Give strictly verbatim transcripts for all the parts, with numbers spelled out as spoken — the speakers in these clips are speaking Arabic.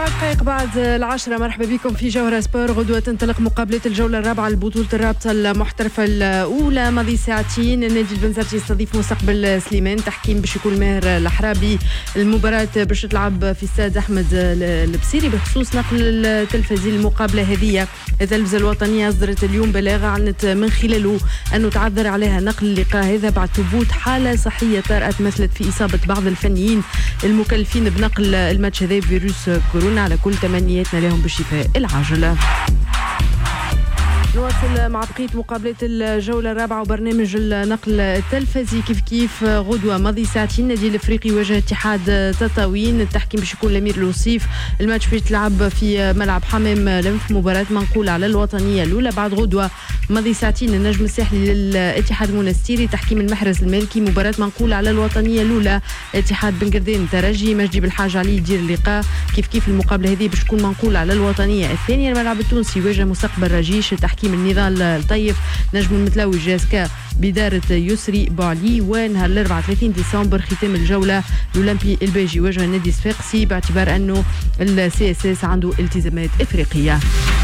سبعة دقائق بعد العشرة. مرحبا بكم في جوهرة سبور. غدوة تنطلق مقابلة الجولة الرابعة لبطولة الرابطة المحترفة الأولى. ماضي ساعتين النادي البنزرتي يستضيف مستقبل سليمان. تحكيم باش يكون ماهر الحرابي. المباراة باش تلعب في استاد أحمد البصيري. بخصوص نقل التلفزي المقابلة هذه، التلفزة الوطنية أصدرت اليوم بلاغ أعلنت من خلاله أنه تعذر عليها نقل اللقاء هذا بعد ثبوت حالة صحية طارئة مثلت في إصابة بعض الفنيين المكلفين بنقل الماتش هذا فيروس كورونا. على كل تمنياتنا لهم بالشفاء العاجل. نواصل مع بقية مقابلة الجولة الرابعة وبرنامج النقل التلفزي. كيف كيف غدوة ماضي ساعتين النادي الافريقي واجه اتحاد تطاوين. التحكيم باش يكون الامير الوصيف. الماتش باش تلعب في ملعب حمام لنف. مباراة منقولة على الوطنية الاولى. بعد غدوة ماضي ساعتين النجم الساحلي للاتحاد المنستيري. تحكيم المحرز المالكي. مباراة منقولة على الوطنية الاولى. اتحاد بن قردان ترجي. مجدي بالحاج علي يدير اللقاء. كيف كيف المقابلة هذه باش تكون منقولة على الوطنية الثانية. الملعب التونسي واجه مستقبل رجيش. التحكيم النضال الطيف. نجم المتلاوي جاسكا بدارة يسري بوعلي. ونهار الأربعاء ثلاثين ديسمبر ختام الجولة الأولمبي البيجي واجه النادي الصفاقسي باعتبار أنه السي اس اس عنده التزامات إفريقية.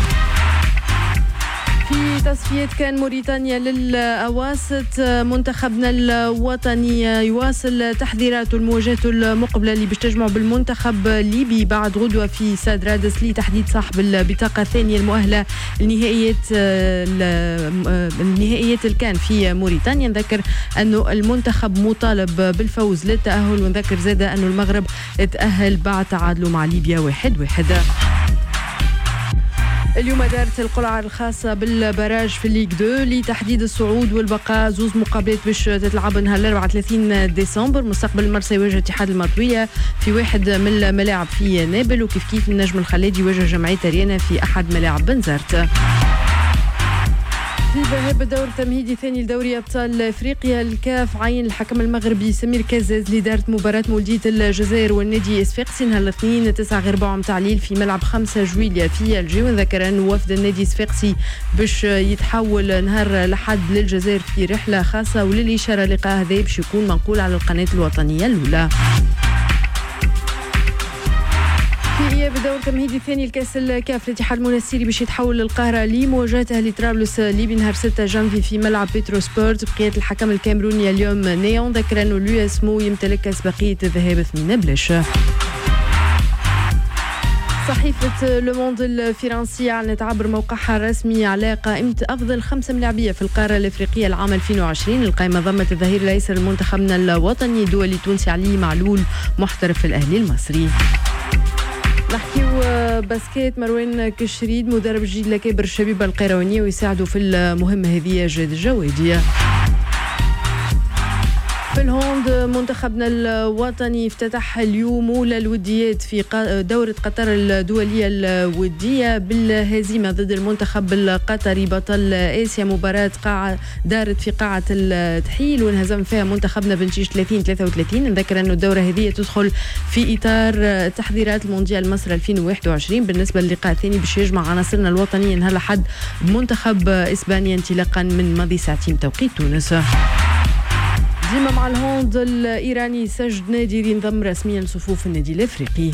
في تصفيات كان موريتانيا للأواسط. منتخبنا الوطني يواصل تحضيراته المواجهة المقبلة اللي باش تجمعه بالمنتخب الليبي بعد غدوة في ساد رادس لتحديد صاحب البطاقة الثانية المؤهلة لنهائيات النهائيات الكان في موريتانيا. نذكر أنه المنتخب مطالب بالفوز للتأهل، ونذكر زادة أنه المغرب تأهل بعد تعادله مع ليبيا واحد واحد. اليوم دارت القرعة الخاصة بالبراج في الليغ دو لتحديد الصعود والبقاء. زوز مقابلات باش تتلعب نهار الأربعاء ثلاثين ديسمبر. مستقبل المرسى يواجه اتحاد المطوية في واحد من الملاعب في نابل. وكيف كيف النجم الخليجي يواجه جمعية ريانا في أحد ملاعب بنزرت. في ذهاب الدور التمهيدي الثاني لدوري أبطال أفريقيا، الكاف عين الحكم المغربي سمير كازاز اللي دارت مباراة مولودية الجزائر والنادي صفاقسي نهار الاثنين تسعة غير ربع تعليل في ملعب خمسة جويليا في الجي. ونذكر أنه وفد النادي صفاقسي باش يتحول نهار الأحد للجزائر في رحلة خاصة. وللإشارة لقاء هذا باش يكون منقول على القناة الوطنية الأولى. في إياب الدور التمهيدي الثاني الكاس الكاف الاتحاد المنستيري باش يتحول للقاهرة لمواجهته لطرابلس الليبي نهار ستة جانفي في ملعب بيترو سبورت. بقية الحكم الكاميروني اليوم نيون. ذكر أنه اليو اسمو يمتلك أسبقية الذهاب ثمانية بلاش. صحيفة لو موند الفرنسية أعلنت عبر موقعها الرسمي على قائمة أفضل خمسة ملاعبية في القارة الأفريقية العام ألفين وعشرين. القائمة ضمت الظهير الأيسر المنتخبنا الوطني الدولي التونسي علي معلول محترف الأهلي المصري. نحكيو باسكيت. مروان كشريد مدرب جديد لكبر الشبيبة القيروانية ويساعدوا في المهمة هذه جاد الجوادية. في الهوند منتخبنا الوطني افتتح اليوم أولى الوديات في دورة قطر الدولية الودية بالهزيمة ضد المنتخب القطري بطل آسيا. مباراة قاعة دارت في قاعة التحيل وانهزم فيها منتخبنا بنتيجة ثلاثين ثلاثة وثلاثين. نذكر أن الدورة هذه تدخل في إطار تحضيرات المونديال مصر ألفين وواحد وعشرين. بالنسبة للقاء الثاني باش يجمع عناصرنا الوطنية نهار الأحد بمنتخب إسبانيا انطلاقا من ماضي ساعتين توقيت تونس. ديما مع الهوند الإيراني سجد نادي ينضم رسميا لصفوف النادي الأفريقي.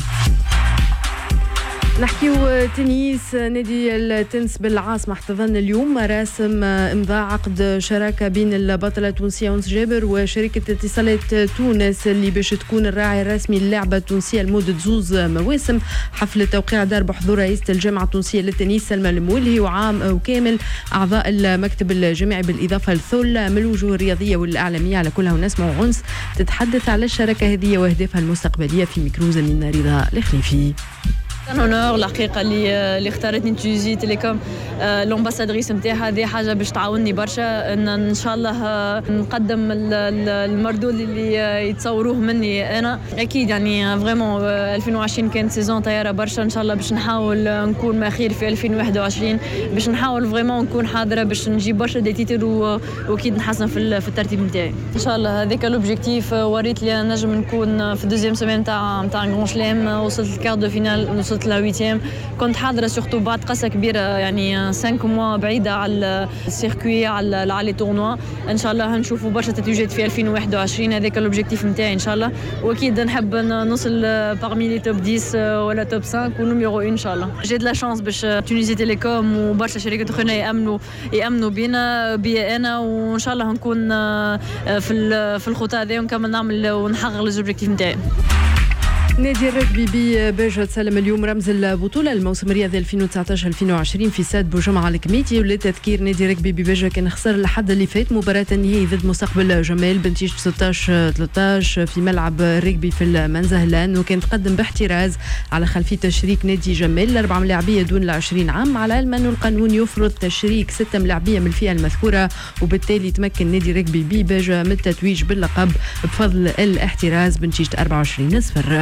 نحكيو تنس. نادي التنس بالعاصمة احتضن اليوم مراسم امضاء عقد شراكة بين البطلة التونسية أنس جابر وشركة اتصالات تونس اللي باش تكون الراعي الرسمي للعبة التونسية لمدة زوز مواسم. حفل التوقيع دار بحضور رئيسة الجامعة التونسية للتنس سلمى المولهي وعام وكامل أعضاء المكتب الجامعي بالإضافة لثلة من الوجوه الرياضية والإعلامية. على كلها ونسمع أنس تتحدث على الشراكة هذه وأهدافها المستقبلية في ميكرو زميلنا رضا الخليفي. كان اونور الحقيقه اللي اللي اختارتني تجي تيليكوم الامباسادريس نتاعها. هذه حاجه باش تعاونني برشا ان ان شاء الله نقدم المردود اللي يتصوروه مني انا. اكيد يعني فريمون ألفين وعشرين كانت سيزون طياره برشا. ان شاء الله باش نحاول نكون ما خير في ألفين وواحد وعشرين باش نحاول فريمون نكون حاضره باش نجيب برشا دي تيتر واكيد نحسن في في الترتيب نتاعي ان شاء الله. هذاك لوبجيكتيف. وريت لي نجم نكون في الدوزيام سيمين نتاع نتاع غون شلام. وصلت الكارت دو فينال وصلت لهويتيام. كنت حاضرة سورتو بعد قصة كبيرة يعني خمسة موا بعيدة على السيركوي على على تورنوا. إن شاء الله هنشوفوا برشا تتويجات في ألفين وواحد وعشرين. هذاك الأوبجيكتيف نتاعي إن شاء الله، وأكيد نحب نوصل بارمي لي توب عشرة ولا توب خمسة ونميرو واحد إن شاء الله. جي دو لا شانس باش تونيزي تيليكوم وبرشا شركات أخرى يأمنوا يأمنوا بينا بيا أنا، وإن شاء الله نكون في في الخطة هذه ونكمل نعمل ونحقق الأوبجيكتيف نتاعي. نادي الرجبي بباجة تسلم اليوم رمز البطولة الموسم الرياضي ألفين وتسعطاش ألفين وعشرين في استاد بوجمعة الكميتي. وللتذكير نادي الرجبي بباجة كان خسر الحد اللي فات مباراة النهائي ضد مستقبل جمال بنتيجة ستطاش ثلاثطاش في ملعب الرجبي في المنزهلان، وكان تقدم باحتراز على خلفية تشريك نادي جمال الأربع ملاعبية دون العشرين عام، على علم أنه القانون يفرض تشريك ستة ملاعبية من الفئة المذكورة، وبالتالي تمكن نادي الرجبي بباجة من التتويج باللقب بفضل الاحتراز بنتيجة أربعة وعشرين صفر.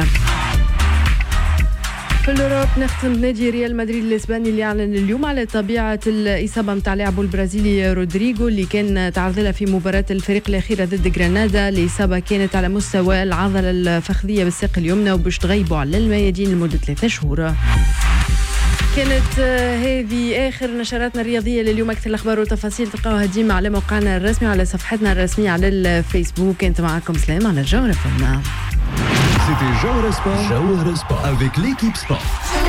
في الأوروب نختم نادي ريال مدريد الإسباني اللي أعلن اليوم على طبيعة الإصابة متاع لاعبه البرازيلي رودريغو اللي كان تعرض لها في مباراة الفريق الأخيرة ضد غرناطة. الإصابة كانت على مستوى العضلة الفخذية بالساق اليمنى وباش تغيبوا على الميادين لمدة ثلاثة شهور. كانت هذه آخر نشراتنا الرياضية لليوم. أكثر الأخبار والتفاصيل تلقاوها ديما على موقعنا الرسمي وعلى صفحتنا الرسمية على الفيسبوك. كنت معكم سلام على الجوهرة فما. C'était Jawhara Sport. Jawhara Sport avec l'équipe sport.